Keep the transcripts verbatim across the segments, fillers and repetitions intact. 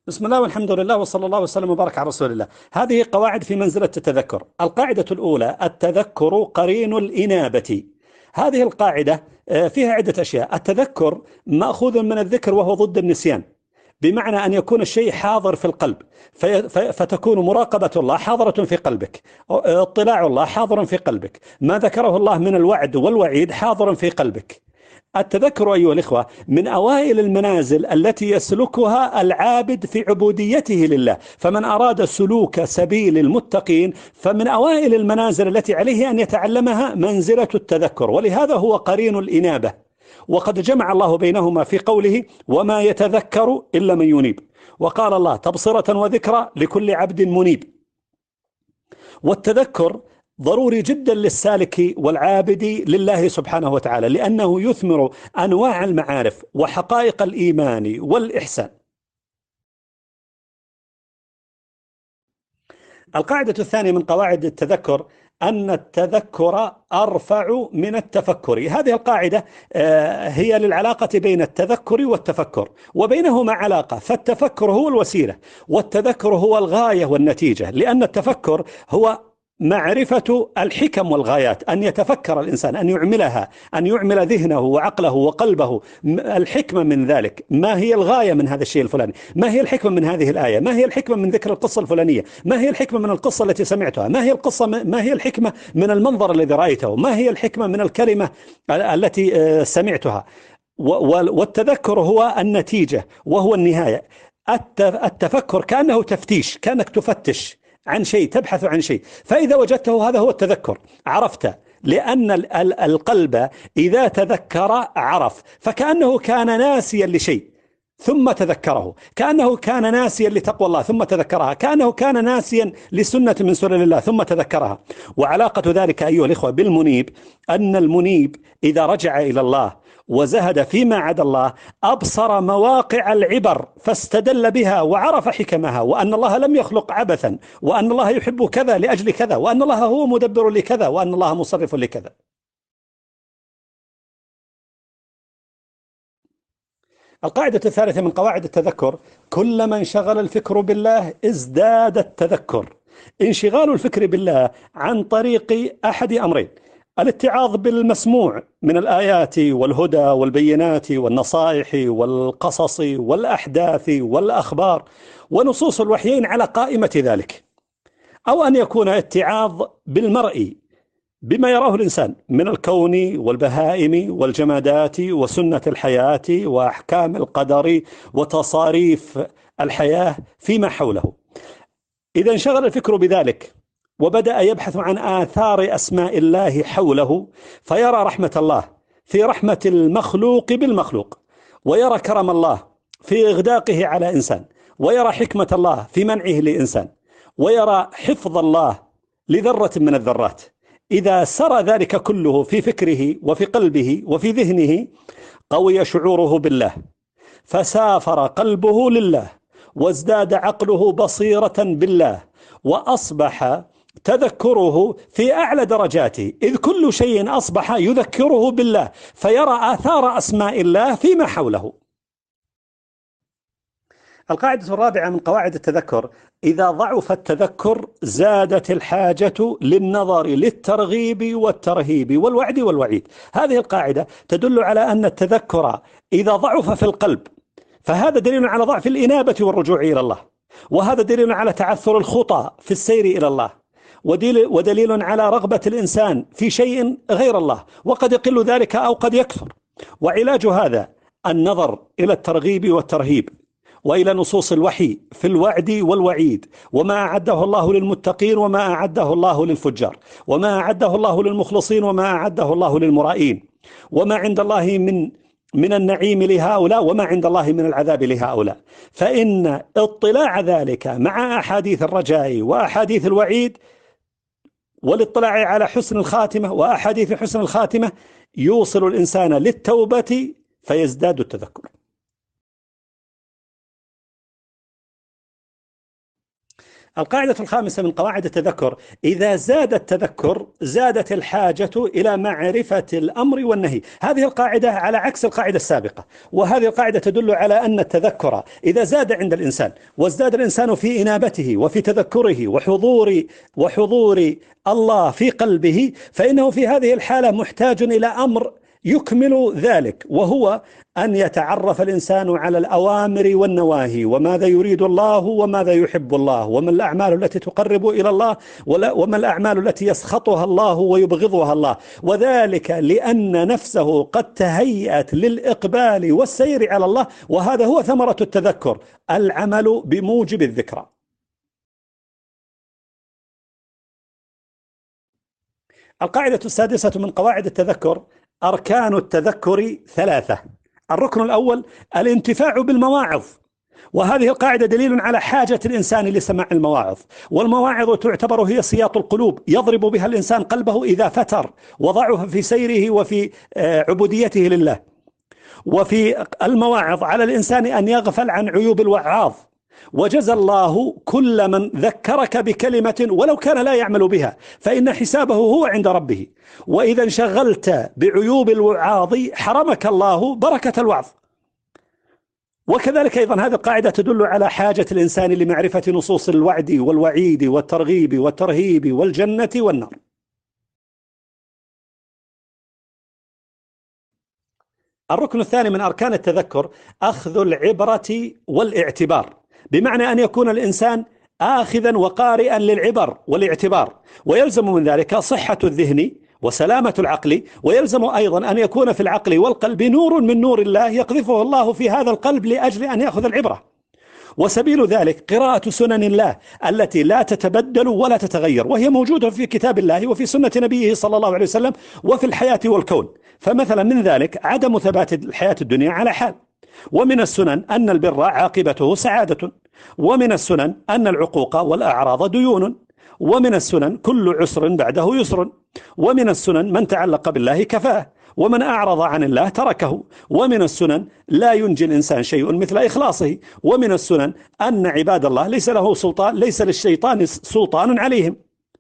بسم الله والحمد لله وصلى الله وسلم وبارك على رسول الله. هذه قواعد في منزلة التذكر. القاعدة الأولى: التذكر قرين الإنابة. هذه القاعدة آه، فيها عدة أشياء. التذكر مأخوذ من الذكر وهو ضد النسيان، بمعنى أن يكون الشيء حاضر في القلب، في فتكون مراقبة الله حاضرة في قلبك، اطلاع الله حاضر في قلبك، ما ذكره الله من الوعد والوعيد حاضر في قلبك. التذكر أيها الإخوة من أوائل المنازل التي يسلكها العابد في عبوديته لله، فمن أراد سلوك سبيل المتقين فمن أوائل المنازل التي عليه أن يتعلمها منزلة التذكر، ولهذا هو قرين الإنابة. وقد جمع الله بينهما في قوله: وما يتذكر إلا من ينيب. وقال الله: تبصرة وذكرى لكل عبد منيب. والتذكر ضروري جدا للسالك والعابد لله سبحانه وتعالى، لأنه يثمر أنواع المعارف وحقائق الإيمان والإحسان. القاعدة الثانية من قواعد التذكر أن التذكر أرفع من التفكر. هذه القاعدة آه، هي للعلاقة بين التذكر والتفكر، وبينهما علاقة، فالتفكر هو الوسيلة والتذكر هو الغاية والنتيجة، لأن التفكر هو معرفة الحكم والغايات، أن يتفكر الإنسان، أن يعملها، أن يعمل ذهنه وعقله وقلبه. الحكمة من ذلك، ما هي الغاية من هذا الشيء الفلاني؟ ما هي الحكمة من هذه الآية؟ ما هي الحكمة من ذكر القصة الفلانية؟ ما هي الحكمة من القصة التي سمعتها؟ ما هي القصة ما هي الحكمة من المنظر الذي رأيته؟ ما هي الحكمة من الكلمة التي سمعتها؟ والتذكر هو النتيجة وهو النهاية. التفكر كأنه تفتيش، كأنك تفتش عن شيء، تبحث عن شيء، فإذا وجدته هذا هو التذكر، عرفت. لأن القلب إذا تذكر عرف، فكأنه كان ناسيا لشيء ثم تذكره، كأنه كان ناسيا لتقوى الله ثم تذكرها، كأنه كان ناسيا لسنة من سنن الله ثم تذكرها. وعلاقة ذلك أيها الإخوة بالمنيب أن المنيب إذا رجع إلى الله وزهد فيما عدا الله أبصر مواقع العبر فاستدل بها وعرف حكمها، وأن الله لم يخلق عبثا، وأن الله يحب كذا لأجل كذا، وأن الله هو مدبر لكذا، وأن الله مصرف لكذا. القاعدة الثالثة من قواعد التذكر: كلما انشغل الفكر بالله ازداد التذكر. انشغال الفكر بالله عن طريق أحد أمرين: الاتعاظ بالمسموع من الآيات والهدى والبينات والنصائح والقصص والأحداث والأخبار ونصوص الوحيين على قائمة ذلك، أو أن يكون اتعاظ بالمرئي بما يراه الإنسان من الكون والبهائم والجمادات وسنة الحياة وأحكام القدر وتصاريف الحياة فيما حوله. إذا انشغل الفكر بذلك وبدأ يبحث عن آثار أسماء الله حوله، فيرى رحمة الله في رحمة المخلوق بالمخلوق، ويرى كرم الله في إغداقه على إنسان، ويرى حكمة الله في منعه لإنسان، ويرى حفظ الله لذرة من الذرات. إذا سرى ذلك كله في فكره وفي قلبه وفي ذهنه قوي شعوره بالله، فسافر قلبه لله، وازداد عقله بصيرة بالله، وأصبح تذكره في أعلى درجاته، إذ كل شيء أصبح يذكره بالله، فيرى آثار أسماء الله فيما حوله. القاعدة الرابعة من قواعد التذكر: إذا ضعف التذكر زادت الحاجة للنظر للترغيب والترهيب والوعد والوعيد. هذه القاعدة تدل على أن التذكر إذا ضعف في القلب فهذا دليل على ضعف الإنابة والرجوع إلى الله، وهذا دليل على تعثر الخطى في السير إلى الله، ودليل على رغبة الإنسان في شيء غير الله، وقد يقل ذلك أو قد يكثر. وعلاج هذا النظر إلى الترغيب والترهيب وإلى نصوص الوحي في الوعد والوعيد، وما أعده الله للمتقين وما أعده الله للفجار، وما أعده الله للمخلصين وما أعده الله للمرائين، وما عند الله من من النعيم لهؤلاء وما عند الله من العذاب لهؤلاء. فإن اطلاع ذلك مع أحاديث الرجاء وأحاديث الوعيد والاطلاع على حسن الخاتمة وأحاديث حسن الخاتمة يوصل الإنسان للتوبة فيزداد التذكر. القاعدة الخامسة من قواعد التذكر: إذا زاد التذكر زادت الحاجة إلى معرفة الأمر والنهي. هذه القاعدة على عكس القاعدة السابقة، وهذه القاعدة تدل على أن التذكر إذا زاد عند الإنسان وازداد الإنسان في إنابته وفي تذكره وحضور وحضور الله في قلبه، فإنه في هذه الحالة محتاج إلى أمر يكمل ذلك، وهو أن يتعرف الإنسان على الأوامر والنواهي، وماذا يريد الله وماذا يحب الله، وما الأعمال التي تقرب إلى الله وما الأعمال التي يسخطها الله ويبغضها الله، وذلك لأن نفسه قد تهيأت للإقبال والسير على الله، وهذا هو ثمرة التذكر، العمل بموجب الذكرى. القاعدة السادسة من قواعد التذكر: أركان التذكر ثلاثة. الركن الأول الانتفاع بالمواعظ، وهذه القاعدة دليل على حاجة الإنسان لسماع المواعظ، والمواعظ تعتبر هي سياط القلوب يضرب بها الإنسان قلبه إذا فتر وضعف في سيره وفي عبوديته لله. وفي المواعظ على الإنسان أن يغفل عن عيوب الوعاظ، وجزى الله كل من ذكرك بكلمة ولو كان لا يعمل بها فإن حسابه هو عند ربه، وإذا انشغلت بعيوب الوعاظ حرمك الله بركة الوعظ. وكذلك أيضا هذه القاعدة تدل على حاجة الإنسان لمعرفة نصوص الوعد والوعيد والترغيب والترهيب والجنة والنار. الركن الثاني من أركان التذكر أخذ العبرة والاعتبار، بمعنى أن يكون الإنسان آخذا وقارئا للعبر والاعتبار، ويلزم من ذلك صحة الذهن وسلامة العقل، ويلزم أيضا أن يكون في العقل والقلب نور من نور الله يقذفه الله في هذا القلب لأجل أن يأخذ العبرة. وسبيل ذلك قراءة سنن الله التي لا تتبدل ولا تتغير، وهي موجودة في كتاب الله وفي سنة نبيه صلى الله عليه وسلم وفي الحياة والكون. فمثلا من ذلك عدم ثبات الحياة الدنيا على حال، ومن السنن أن البر عاقبته سعادة، ومن السنن أن العقوق والأعراض ديون، ومن السنن كل عسر بعده يسر، ومن السنن من تعلق بالله كفاه، ومن أعرض عن الله تركه، ومن السنن لا ينجي الإنسان شيء مثل إخلاصه، ومن السنن أن عباد الله ليس له سلطان ليس للشيطان سلطان عليهم.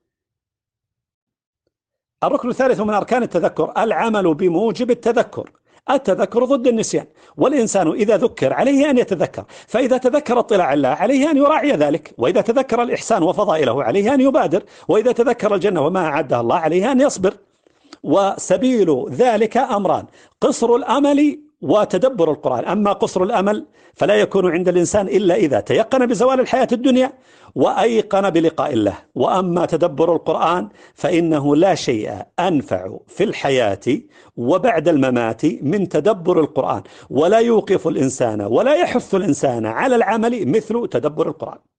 الركن الثالث من أركان التذكر العمل بموجب التذكر. التذكر ضد النسيان، والإنسان إذا ذكر عليه أن يتذكر، فإذا تذكر اطلاع الله عليه أن يراعي ذلك، وإذا تذكر الإحسان وفضائله عليه أن يبادر، وإذا تذكر الجنة وما أعدها الله عليه أن يصبر. وسبيل ذلك أمران: قصر الأمل وتدبر القرآن. أما قصر الأمل فلا يكون عند الإنسان إلا إذا تيقن بزوال الحياة الدنيا وأيقن بلقاء الله. وأما تدبر القرآن فإنه لا شيء أنفع في الحياة وبعد الممات من تدبر القرآن، ولا يوقف الإنسان ولا يحث الإنسان على العمل مثل تدبر القرآن.